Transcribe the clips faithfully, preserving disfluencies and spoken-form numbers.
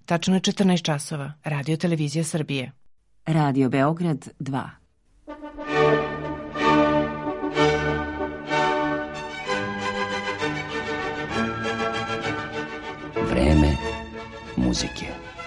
Tačno je četrnaest časova. Radio Televizija Srbije. Radio Beograd dva. Vreme muzike.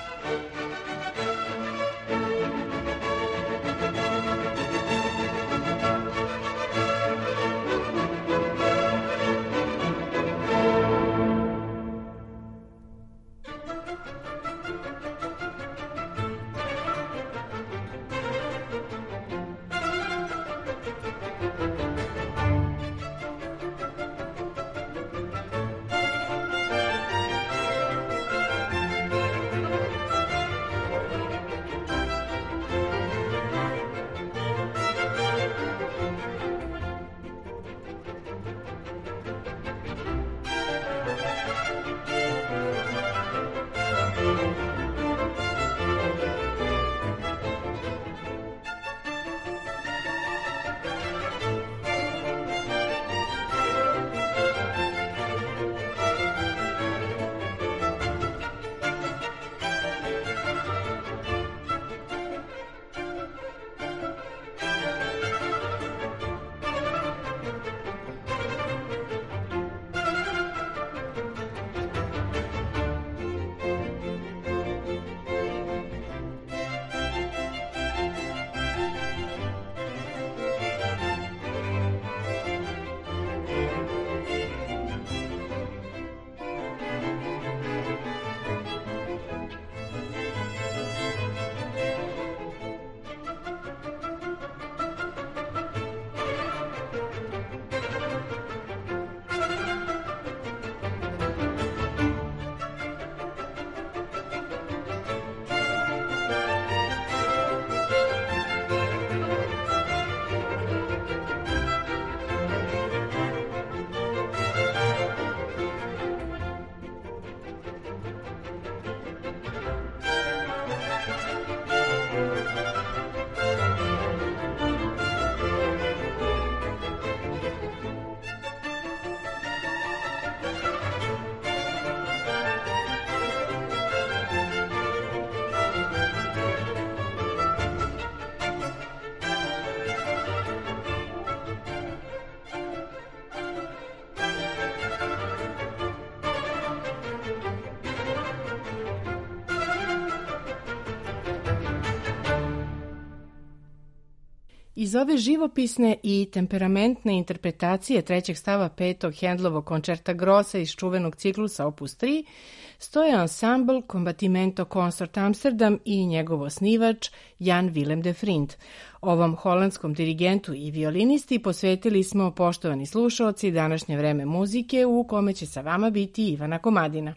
Iz ove živopisne i temperamentne interpretacije trećeg stava petog Handlovog koncerta Grossa iz čuvenog ciklusa Opus tri stoje ansambl Combattimento Consort Amsterdam i njegov osnivač Jan Willem de Vriend. Ovom holandskom dirigentu i violinisti posvetili smo, poštovani slušaoci, današnje vreme muzike u kome će sa vama biti Ivana Komadina.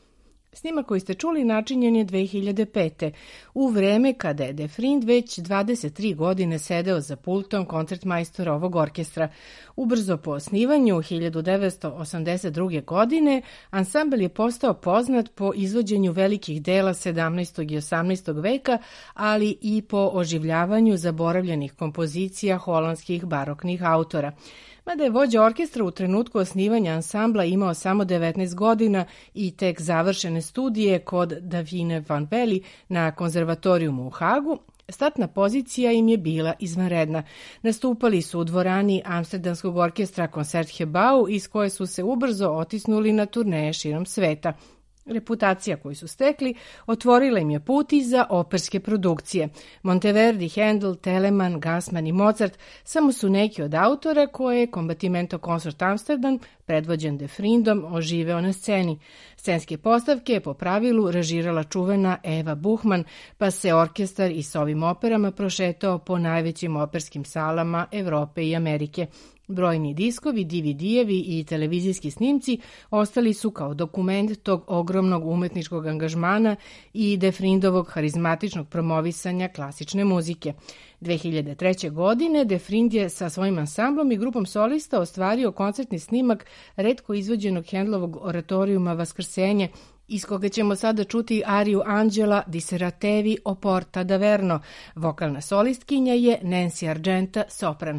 Snimak koji ste čuli načinjen je dve hiljade pete. u vreme kada je de Vriend već dvadeset tri godine sedeo za pultom koncertmajstora ovog orkestra. Ubrzo po osnivanju hiljadu devetsto osamdeset druge. godine ansambl je postao poznat po izvođenju velikih dela sedamnaestog i osamnaestog veka, ali i po oživljavanju zaboravljenih kompozicija holandskih baroknih autora. Mada je vođa orkestra u trenutku osnivanja ansambla imao samo devetnaest godina i tek završene studije kod Davine van Veli na konzervatorijumu u Hagu, startna pozicija im je bila izvanredna. Nastupali su u dvorani Amsterdamskog orkestra Concertgebouw, iz koje su se ubrzo otisnuli na turneje širom sveta. Reputacija koju su stekli otvorila im je put i za operske produkcije. Monteverdi, Handel, Telemann, Gassmann i Mozart samo su neki od autora koje je Combattimento Consort Amsterdam, predvođen de Vriendom, oživeo na sceni. Scenske postavke je po pravilu režirala čuvena Eva Buchmann, pa se orkestar i s ovim operama prošetao po najvećim operskim salama Evrope i Amerike. Brojni diskovi, D V D-evi i televizijski snimci ostali su kao dokument tog ogromnog umetničkog angažmana i de Vriendovog harizmatičnog promovisanja klasične muzike. dve hiljade treće. godine de Vriend je sa svojim ansamblom i grupom solista ostvario koncertni snimak retko izvođenog Handlovog oratorijuma Vaskrsenje, iz koga ćemo sada čuti ariju Anđela Diseratevi o Porta d'Averno. Vokalna solistkinja je Nancy Argenta, sopran.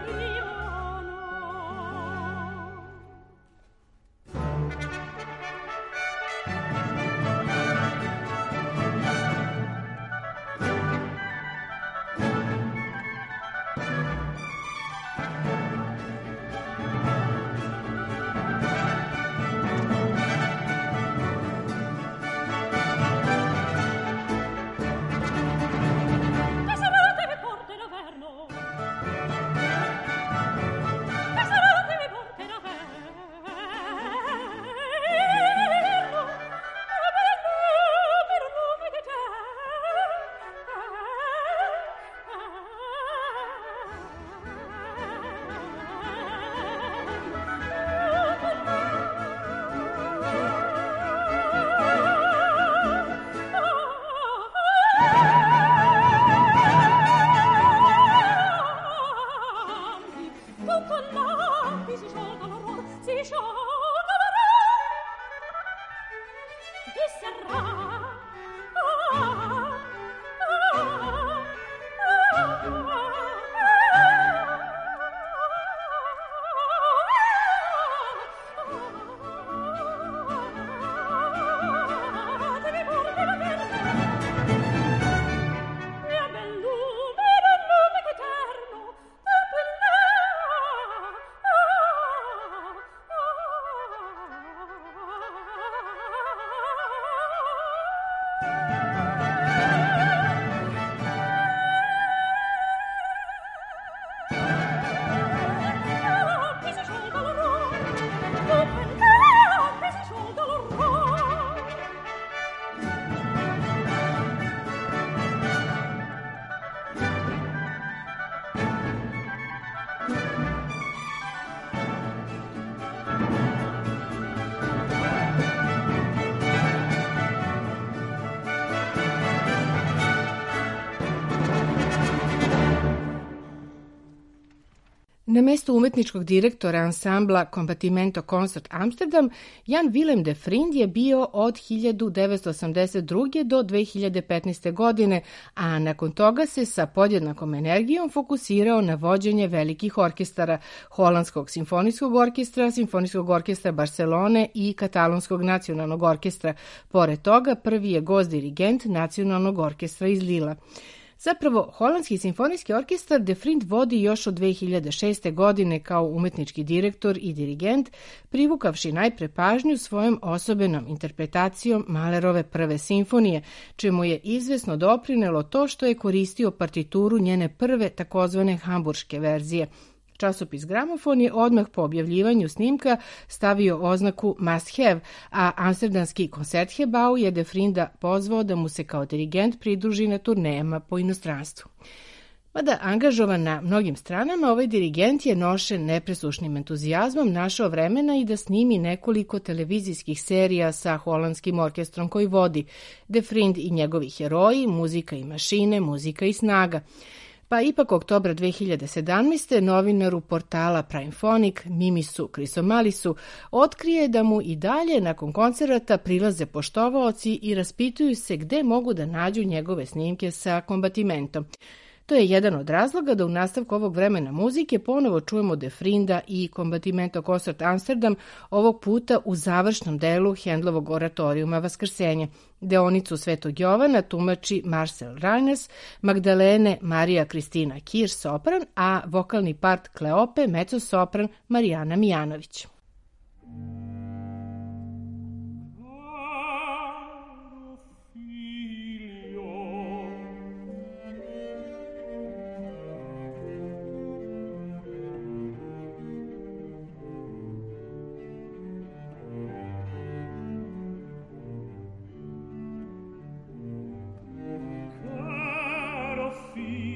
Na mestu umetničkog direktora ansambla Combattimento Concert Amsterdam, Jan Willem de Vriend je bio od hiljadu devetsto osamdeset druge do dve hiljade petnaeste. godine, a nakon toga se sa podjednakom energijom fokusirao na vođenje velikih orkestara, Holandskog simfonijskog orkestra, Simfonijskog orkestra Barcelone i Katalonskog nacionalnog orkestra. Pored toga, prvi je gost dirigent Nacionalnog orkestra iz Lila. Zapravo, Holandski simfonijski orkestar de Vriend vodi još od dve hiljade šeste. godine kao umetnički direktor i dirigent, privukavši najpre pažnju svojom osobenom interpretacijom Mahlerove prve simfonije, čemu je izvesno doprinelo to što je koristio partituru njene prve takozvane hamburške verzije. Časopis Gramofon je odmah po objavljivanju snimka stavio oznaku must have, a amsterdamski Concertgebouw je de Vrienda pozvao da mu se kao dirigent pridruži na turnejama po inostranstvu. Mada angažovan na mnogim stranama, ovaj dirigent je nošen nepresušnim entuzijazmom našao vremena i da snimi nekoliko televizijskih serija sa holandskim orkestrom koji vodi, de Vriend i njegovi heroji, muzika i mašine, muzika i snaga. Pa ipak oktobra dve hiljade sedamnaeste. novinaru portala Primefonic Mimisu Krisomalisu otkrije da mu i dalje nakon koncerata prilaze poštovaoci i raspituju se gde mogu da nađu njegove snimke sa Combattimentom. To je jedan od razloga da u nastavku ovog vremena muzike ponovo čujemo de Vrienda i Combattimento Concert Amsterdam, ovog puta u završnom delu Handlovog oratorijuma Vaskrsenje. Deonicu Svetog Jovana tumači Marcel Reiners, Magdalene Marija Kristina Kirš sopran, a vokalni part Kleope mezzo-sopran Marijana Mijanović.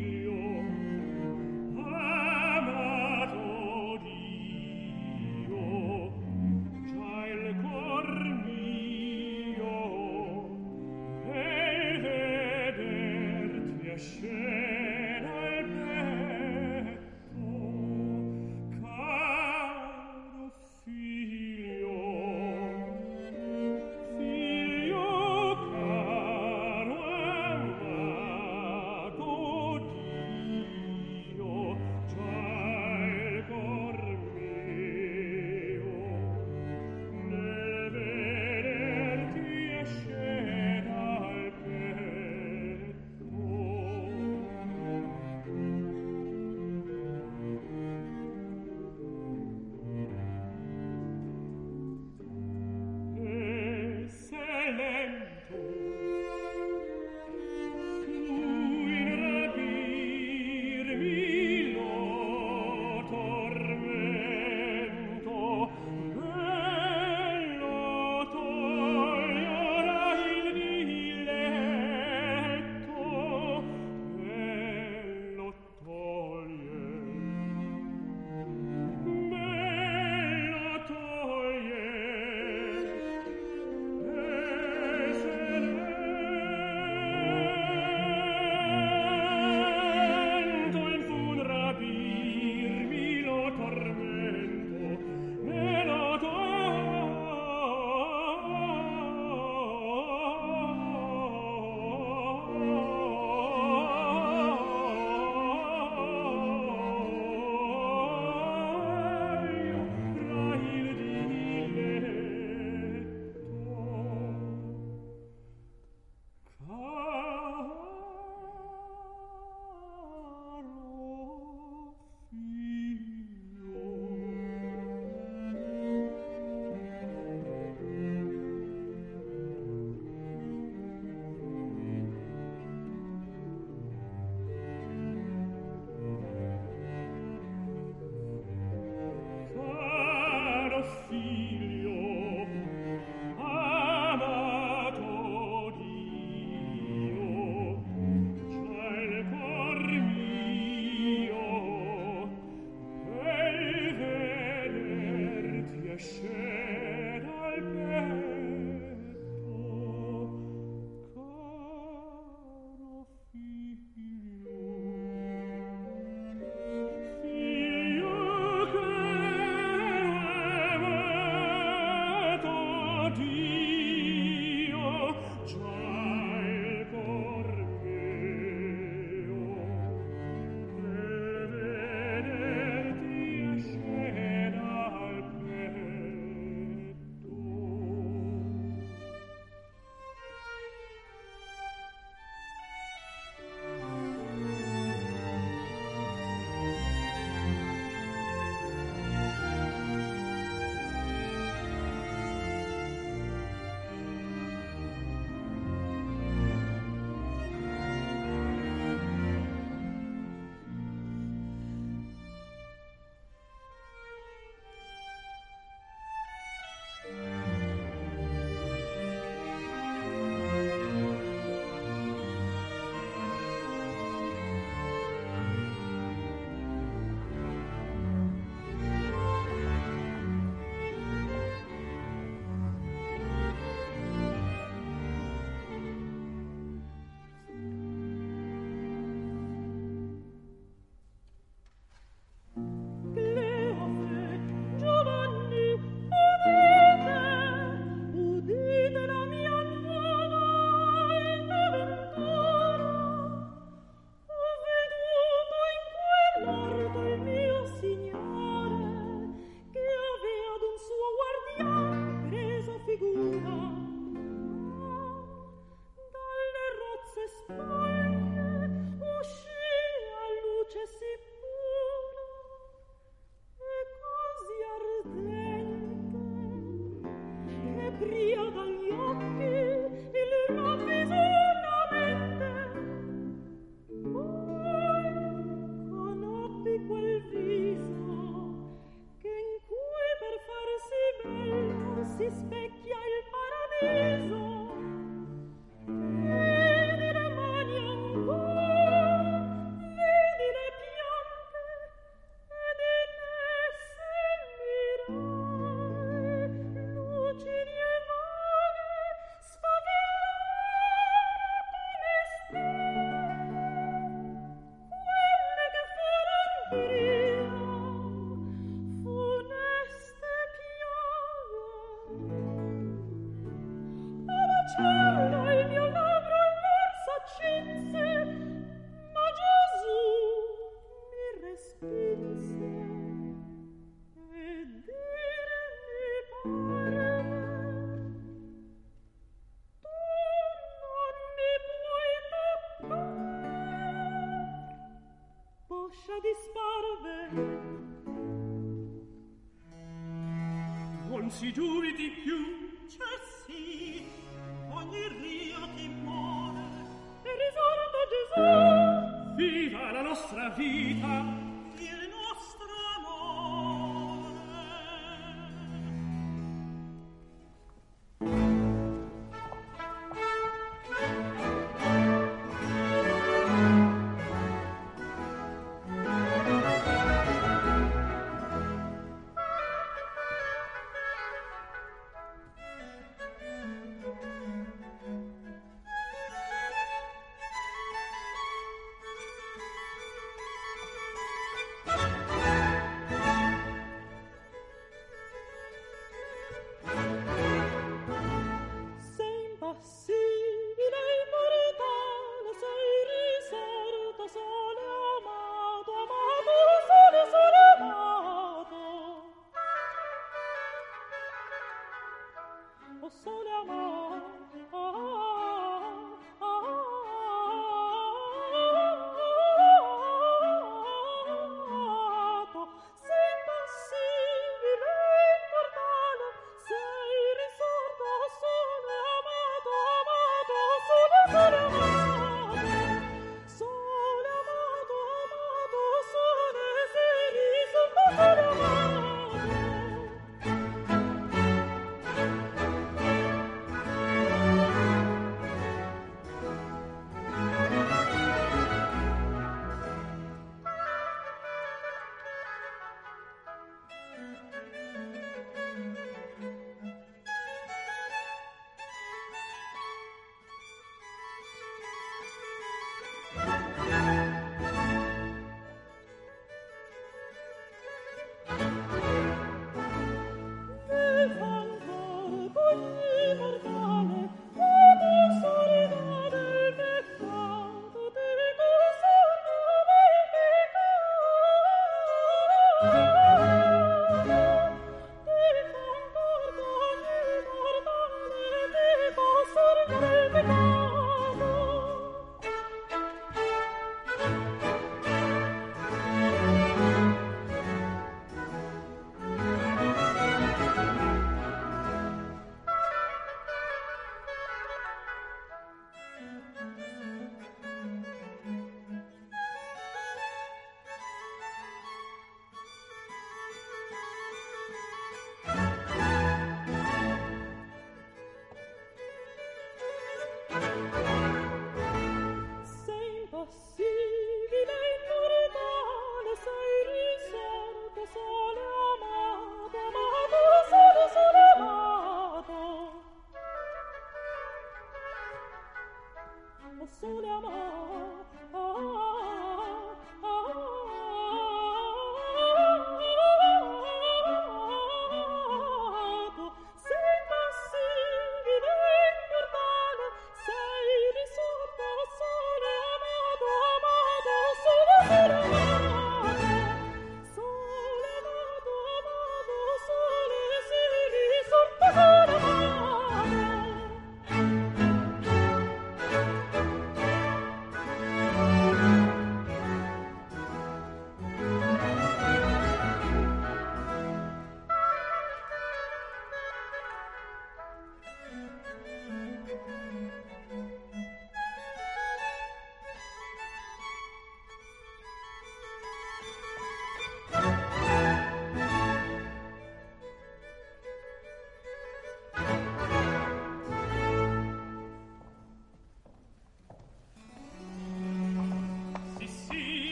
Dio si dubiti più, c'è sì, ogni rio ti muore. E risorto Gesù, viva la nostra vita, il nostro amore.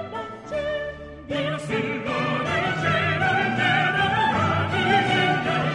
Io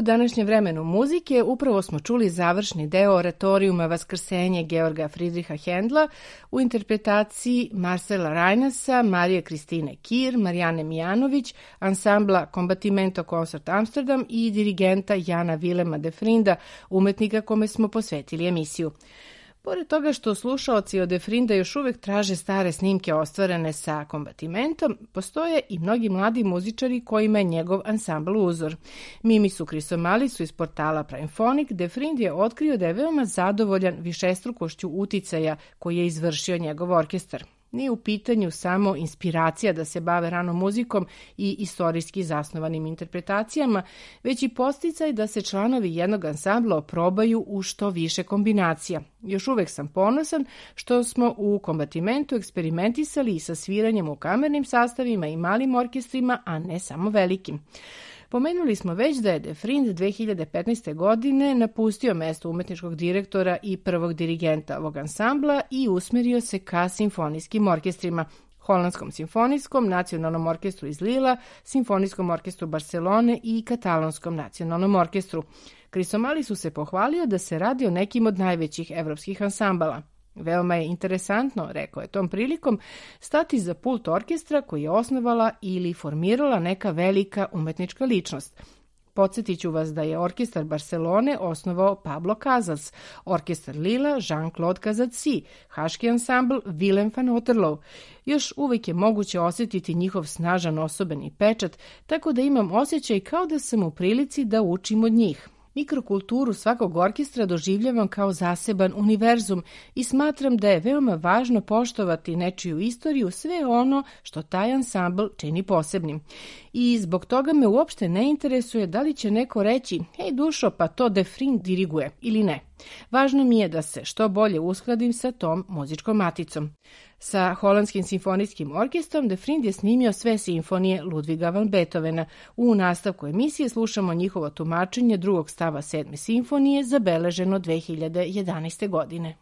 današnjem vremenu muzike upravo smo čuli završni deo oratorijuma Vaskrsenje Georga Friedricha Hendla u interpretaciji Marcela Reinasa, Marije Kristine Kir, Marijane Mijanović, ansambla Combattimento Concert Amsterdam i dirigenta Jana Vilema de Frinda, umetnika kome smo posvetili emisiju. Pored toga što slušaoci od de Frinda još uvek traže stare snimke ostvarene sa Kombatimentom, postoje i mnogi mladi muzičari kojima je njegov ansambl uzor. Mimisu Krisomalisu iz portala Primephonic, de Frind je otkrio da je veoma zadovoljan višestrukošću uticaja koji je izvršio njegov orkestar. Nije u pitanju samo inspiracija da se bave ranom muzikom i istorijski zasnovanim interpretacijama, već i podsticaj da se članovi jednog ansambla oprobaju u što više kombinacija. Još uvek sam ponosan što smo u Kombatimentu eksperimentisali i sa sviranjem u kamernim sastavima i malim orkestrima, a ne samo velikim. Pomenuli smo već da je de Frind dve hiljade petnaeste. godine napustio mesto umetničkog direktora i prvog dirigenta ovog ansambla i usmerio se ka simfonijskim orkestrima, Holandskom simfonijskom, nacionalnom orkestru iz Lila, Simfonijskom orkestru Barcelone i Katalonskom nacionalnom orkestru. Krisomalisu se pohvalio da se radi o nekim od najvećih evropskih ansambala. Veoma je interesantno, rekao je tom prilikom, stati za pult orkestra koji je osnovala ili formirala neka velika umetnička ličnost. Podsjetit ću vas da je orkestar Barcelone osnovao Pablo Casals, orkestar Lila Jean-Claude Casadesus, haški ansambl Willem van Otterloo. Još uvijek je moguće osjetiti njihov snažan osobeni pečat, tako da imam osjećaj kao da sam u prilici da učim od njih. Mikrokulturu svakog orkestra doživljavam kao zaseban univerzum i smatram da je veoma važno poštovati nečiju istoriju, sve ono što taj ansambl čini posebnim. I zbog toga me uopšte ne interesuje da li će neko reći, hej dušo, pa to de Frind diriguje ili ne. Važno mi je da se što bolje uskladim sa tom muzičkom maticom. Sa Holandskim simfonijskim orkestrom de Frind je snimio sve simfonije Ludviga van Beethovena. U nastavku emisije slušamo njihovo tumačenje drugog stava sedme simfonije, zabeleženo dve hiljade jedanaeste. godine.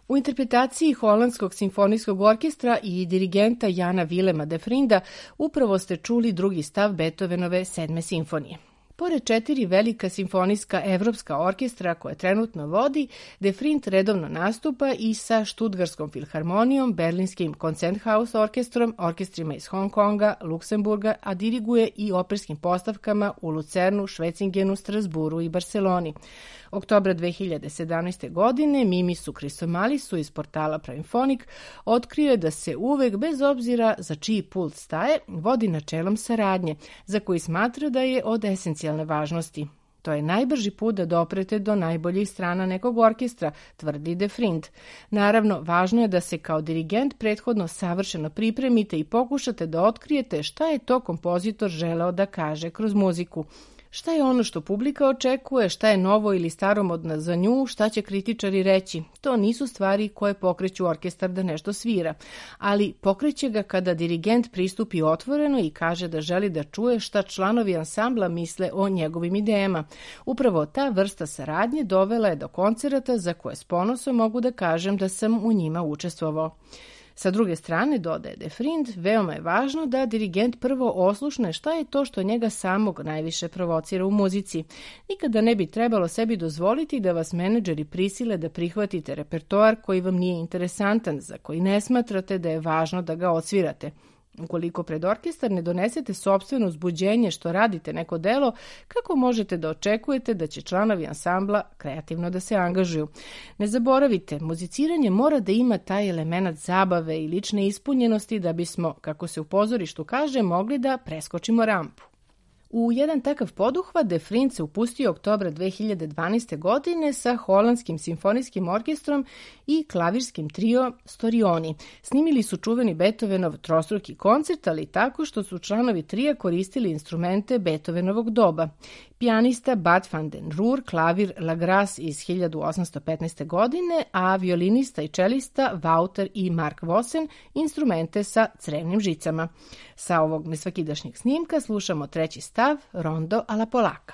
U interpretaciji Holandskog simfonijskog orkestra i dirigenta Jana Vilema de Vrinda upravo ste čuli drugi stav Beethovenove sedme simfonije. Pored četiri velika simfonijska evropska orkestra koje trenutno vodi, de Vrind redovno nastupa i sa Štutgarskom filharmonijom, Berlinskim Konzerthaus orkestrom, orkestrima iz Hong Konga, Luksemburga, a diriguje i operskim postavkama u Lucernu, Švecingenu, Strasburu i Barseloni. Oktobra dve hiljade sedamnaeste. godine Mimisu Krisomalisu iz portala Primfonik otkrio je da se uvek, bez obzira za čiji pult staje, vodi načelom saradnje, za koji smatra da je od esencijalne važnosti. To je najbrži put da doprete do najboljih strana nekog orkestra, tvrdi de Vrind. Naravno, važno je da se kao dirigent prethodno savršeno pripremite i pokušate da otkrijete šta je to kompozitor želeo da kaže kroz muziku. Šta je ono što publika očekuje, šta je novo ili staromodno za nju, šta će kritičari reći. To nisu stvari koje pokreću orkestar da nešto svira, ali pokreće ga kada dirigent pristupi otvoreno i kaže da želi da čuje šta članovi ansambla misle o njegovim idejama. Upravo ta vrsta saradnje dovela je do koncerata za koje s ponosom mogu da kažem da sam u njima učestvovao. Sa druge strane, dodaje de Vrind, veoma je važno da dirigent prvo oslušne šta je to što njega samog najviše provocira u muzici. Nikada ne bi trebalo sebi dozvoliti da vas menadžeri prisile da prihvatite repertoar koji vam nije interesantan, za koji ne smatrate da je važno da ga odsvirate. Ukoliko pred orkestar ne donesete sopstveno uzbuđenje što radite neko delo, kako možete da očekujete da će članovi ansambla kreativno da se angažuju? Ne zaboravite, muziciranje mora da ima taj element zabave i lične ispunjenosti da bismo, kako se u pozorištu kaže, mogli da preskočimo rampu. U jedan takav poduhvat de Vrind se upustio oktobra dve hiljade dvanaeste. godine sa Holandskim simfonijskim orkestrom i klavirskim trio Storioni. Snimili su čuveni Beethovenov trostruki koncert, ali tako što su članovi trija koristili instrumente Beethovenovog doba. Pijanista Bad van den Roer, klavir La Grace iz hiljadu osamsto petnaeste. godine, a violinista i čelista Wouter i Mark Vossen instrumente sa crevnim žicama. Sa ovog nesvakidašnjeg snimka slušamo treći stav, Rondo alla Polacca.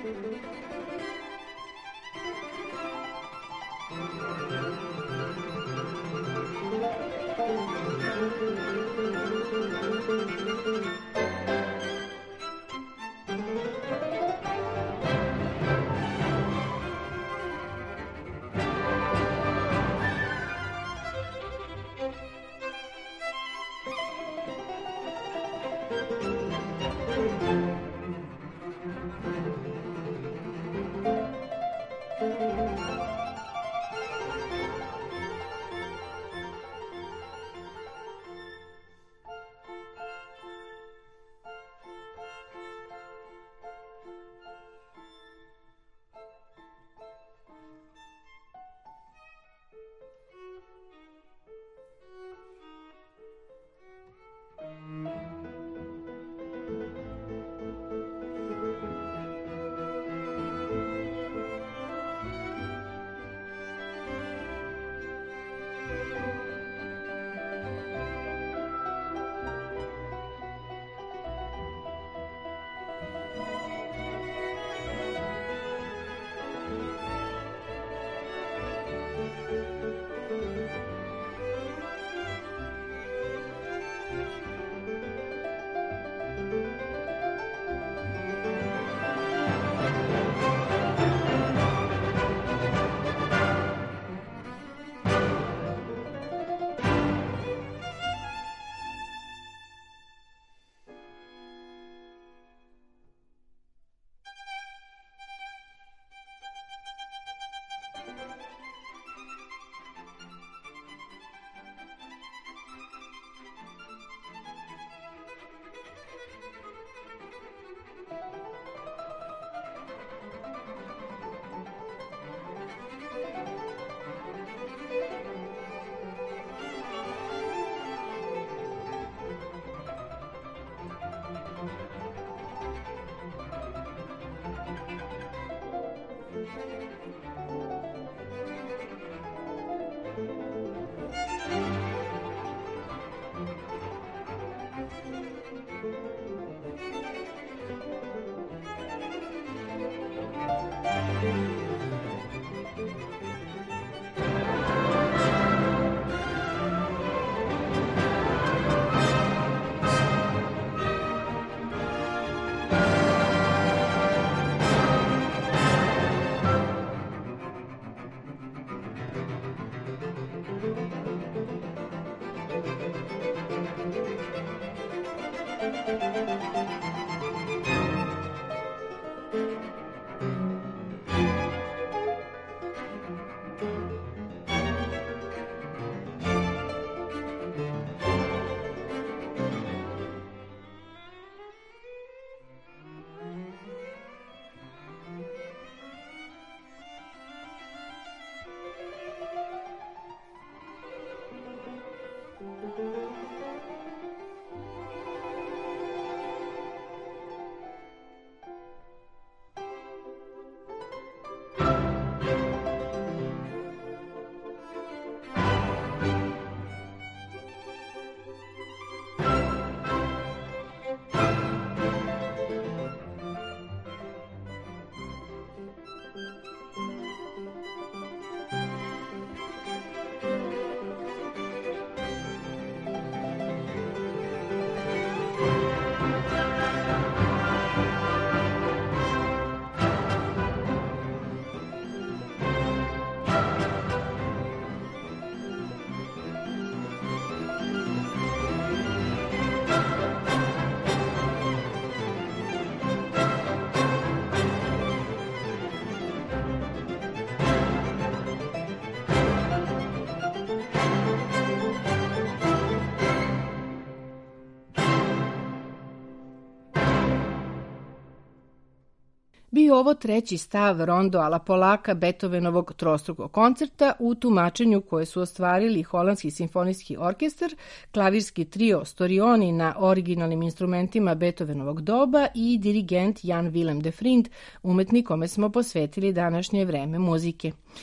Bio ovo treći stav Rondo alla Polaka Beethovenovog trostrukog koncerta u tumačenju koje su ostvarili Holandski simfonijski orkestar, klavirski trio Storioni na originalnim instrumentima Beethovenovog doba i dirigent Jan Willem de Vriend, umetnik kome smo posvetili današnje vreme muzike.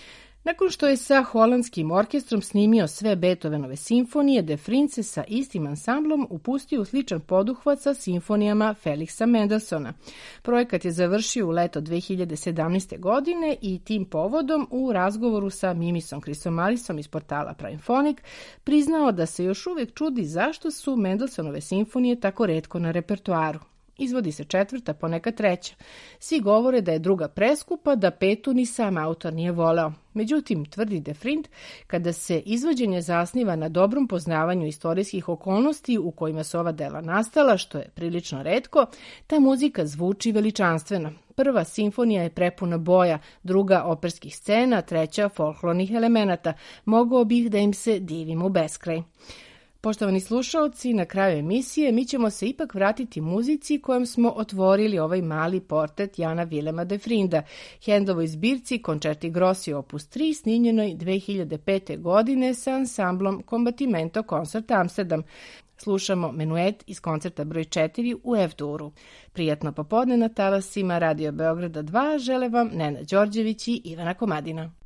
Nakon što je sa holandskim orkestrom snimio sve Beethovenove simfonije, De Vriend se sa istim ansamblom upustio u sličan poduhvat sa simfonijama Felixa Mendelssohna. Projekat je završio u leto dve hiljade sedamnaeste. godine i tim povodom u razgovoru sa Mimisom Krisomalisom iz portala Primefonic priznao da se još uvijek čudi zašto su Mendelssohnove simfonije tako retko na repertoaru. Izvodi se četvrta, ponekad treća. Svi govore da je druga preskupa, da petu ni sam autor nije voleo. Međutim, tvrdi De Vriend, kada se izvođenje zasniva na dobrom poznavanju istorijskih okolnosti u kojima su ova dela nastala, što je prilično retko, ta muzika zvuči veličanstveno. Prva simfonija je prepuna boja, druga operskih scena, treća folklornih elemenata. Mogao bih da im se divim u beskraj. Poštovani slušalci, na kraju emisije mi ćemo se ipak vratiti muzici kojom smo otvorili ovaj mali portret Jana Vilema De Vrienda, Handlovoj zbirci Concerti Grossi opus tri, snimljenoj dve hiljade pete. godine sa ansamblom Combattimento Concert Amsterdam. Slušamo menuet iz koncerta broj četiri u F-duru. Prijatno popodne na talasima Radio Beograda dva žele vam Nena Đorđević i Ivana Komadina.